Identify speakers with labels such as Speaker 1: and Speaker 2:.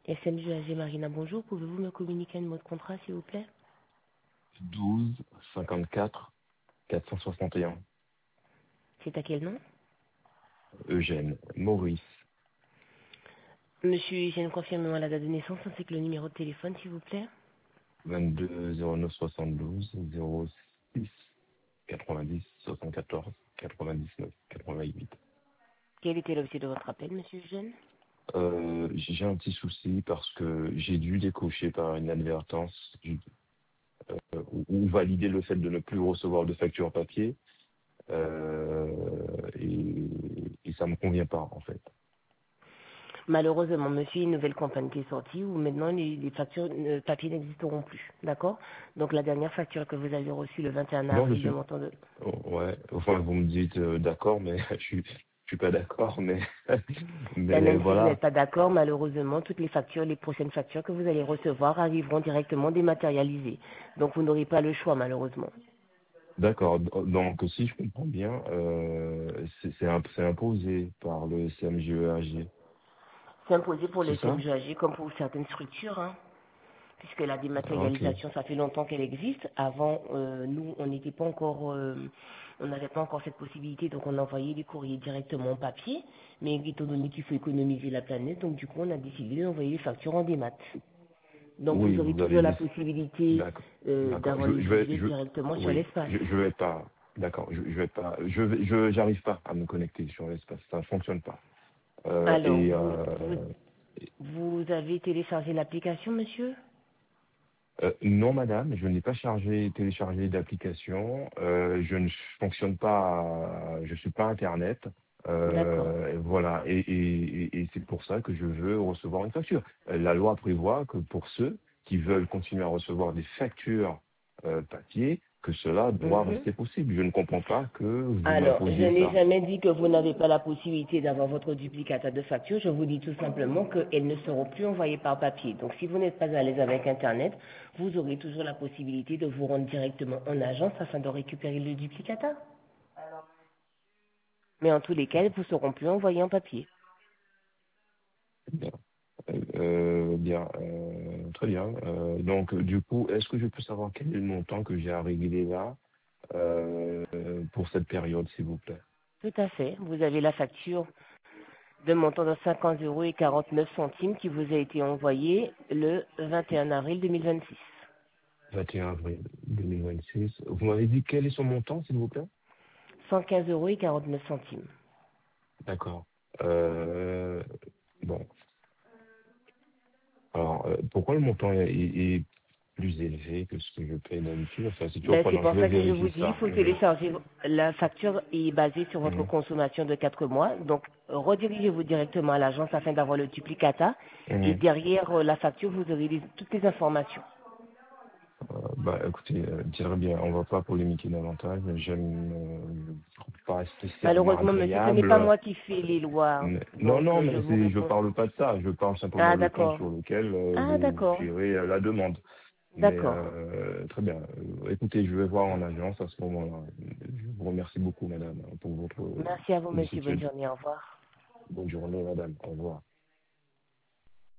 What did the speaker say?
Speaker 1: SMG AG Marina, bonjour. Pouvez-vous me communiquer un mot de contrat, s'il vous plaît?
Speaker 2: 12 54 461.
Speaker 1: C'est à quel nom?
Speaker 2: Eugène Maurice.
Speaker 1: Monsieur, je confirme la date de naissance ainsi que le numéro de téléphone, s'il vous plaît.
Speaker 2: 22 09 72 06 90 74 99 88.
Speaker 1: Quel était l'objet de votre appel, monsieur Eugène?
Speaker 2: J'ai un petit souci parce que j'ai dû décocher par inadvertance ou valider le fait de ne plus recevoir de facture papier et ça me convient pas en fait.
Speaker 1: Malheureusement, monsieur, une nouvelle campagne qui est sortie où maintenant les factures papier n'existeront plus. D'accord? Donc la dernière facture que vous avez reçue le 21
Speaker 2: Non, je
Speaker 1: avril de
Speaker 2: suis
Speaker 1: montant de...
Speaker 2: ouais. Enfin, vous me dites d'accord, mais je suis pas d'accord, mais
Speaker 1: Ben,
Speaker 2: mais
Speaker 1: même si vous
Speaker 2: voilà.
Speaker 1: n'êtes pas d'accord, malheureusement, toutes les factures, les prochaines factures que vous allez recevoir arriveront directement dématérialisées. Donc vous n'aurez pas le choix, malheureusement.
Speaker 2: D'accord. Donc, si je comprends bien, c'est imposé par le CMGEAG,
Speaker 1: C'est imposé pour
Speaker 2: c'est
Speaker 1: les
Speaker 2: ça?
Speaker 1: SMGAG comme pour certaines structures, hein, puisque la
Speaker 2: Ok.
Speaker 1: dématérialisation, ça fait longtemps qu'elle existe. Avant, nous, on n'était pas encore, on n'avait pas encore cette possibilité, donc on envoyait les courriers directement en papier. Mais étant donné qu'il faut économiser la planète, donc du coup, on a décidé d'envoyer les factures en démat. Donc
Speaker 2: Oui,
Speaker 1: vous aurez
Speaker 2: vous avez
Speaker 1: toujours la
Speaker 2: dit.
Speaker 1: possibilité
Speaker 2: D'accord. D'accord.
Speaker 1: d'avoir les budgets directement sur
Speaker 2: Oui,
Speaker 1: l'espace.
Speaker 2: je vais pas. D'accord. Je vais pas. J'arrive pas à me connecter sur l'espace. Ça ne fonctionne pas. Euh,
Speaker 1: Alors,
Speaker 2: et
Speaker 1: vous avez téléchargé l'application, monsieur?
Speaker 2: non, madame, je n'ai pas téléchargé d'application. Je ne fonctionne pas. Je suis pas Internet.
Speaker 1: D'accord.
Speaker 2: Voilà. Et c'est pour ça que je veux recevoir une facture. La loi prévoit que pour ceux qui veulent continuer à recevoir des factures papier, que cela doit
Speaker 1: Mhm.
Speaker 2: rester possible. Je ne comprends pas que vous
Speaker 1: Alors, je
Speaker 2: m'imposiez
Speaker 1: n'ai
Speaker 2: ça.
Speaker 1: jamais dit que vous n'avez pas la possibilité d'avoir votre duplicata de facture. Je vous dis tout simplement qu'elles ne seront plus envoyées par papier. Donc, si vous n'êtes pas à l'aise avec Internet, vous aurez toujours la possibilité de vous rendre directement en agence afin de récupérer le duplicata. Mais en tous les cas, elles ne seront plus envoyées en papier.
Speaker 2: Bien. Bien. Très bien. Donc, du coup, est-ce que je peux savoir quel est le montant que j'ai à régler là pour cette période, s'il vous plaît?
Speaker 1: Tout à fait. Vous avez la facture de montant de 50 euros et 49 centimes qui vous a été envoyée le 21 avril 2026.
Speaker 2: 21 avril 2026. Vous m'avez dit quel est son montant, s'il vous plaît?
Speaker 1: 115 euros et 49 centimes.
Speaker 2: D'accord. Bon. Alors, pourquoi le montant est plus élevé que ce que je paye d'habitude? Enfin, c'est
Speaker 1: Ben, c'est
Speaker 2: surprenant. Je
Speaker 1: pour
Speaker 2: vais
Speaker 1: ça que je vous
Speaker 2: vérifier
Speaker 1: dis, il
Speaker 2: ça.
Speaker 1: faut télécharger. La facture est basée sur votre
Speaker 2: Mhm.
Speaker 1: consommation de 4 mois. Donc, redirigez-vous directement à l'agence afin d'avoir le duplicata. Et
Speaker 2: Mhm.
Speaker 1: derrière la facture, vous aurez toutes les informations.
Speaker 2: Bah, écoutez, très bien, on va pas polémiquer davantage. J'aime pas spécialement
Speaker 1: Malheureusement, monsieur, ce n'est pas
Speaker 2: agréable.
Speaker 1: moi qui fais les lois.
Speaker 2: Non,
Speaker 1: Donc,
Speaker 2: non,
Speaker 1: je
Speaker 2: mais
Speaker 1: vous
Speaker 2: je
Speaker 1: réponds.
Speaker 2: parle pas de ça. Je parle simplement
Speaker 1: Ah,
Speaker 2: le compte
Speaker 1: d'accord.
Speaker 2: sur lequel
Speaker 1: Ah,
Speaker 2: vous
Speaker 1: d'accord.
Speaker 2: gérez la demande. Mais
Speaker 1: D'accord.
Speaker 2: très bien. Écoutez, je vais voir en agence à ce moment-là. Je vous remercie beaucoup, madame, pour votre
Speaker 1: Merci à vous, monsieur. Bonne
Speaker 2: sollicitude.
Speaker 1: journée. Au revoir.
Speaker 2: Bonne journée, madame. Au revoir.